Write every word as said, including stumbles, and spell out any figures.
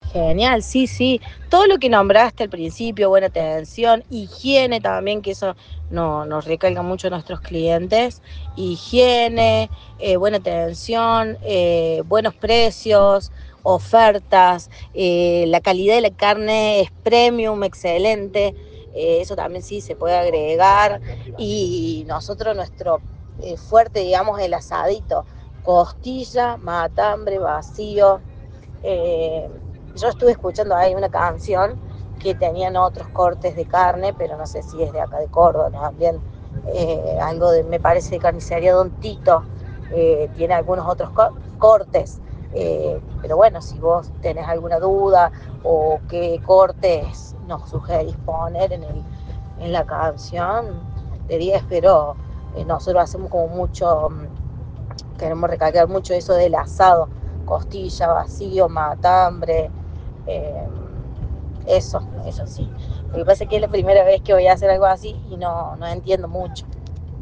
Genial, sí, sí. Todo lo que nombraste al principio, buena atención, higiene también, que eso no, nos recalca mucho a nuestros clientes. Higiene, eh, buena atención, eh, buenos precios, ofertas, eh, la calidad de la carne es premium, excelente. Eh, eso también sí se puede agregar. Y nosotros, nuestro eh, fuerte, digamos, el asadito, costilla, matambre, vacío. Eh, yo estuve escuchando ahí una canción que tenían otros cortes de carne, pero no sé si es de acá de Córdoba también. Eh, algo de, me parece, de carnicería Don Tito. Eh, tiene algunos otros co- cortes. Eh, pero bueno, si vos tenés alguna duda o qué cortes nos sugerís poner en, el, en la canción, de diez, pero eh, nosotros hacemos como mucho, mm, queremos recalcar mucho eso del asado, costilla, vacío, matambre, eh, eso, eso sí. Lo que pasa es que es la primera vez que voy a hacer algo así y no, no entiendo mucho.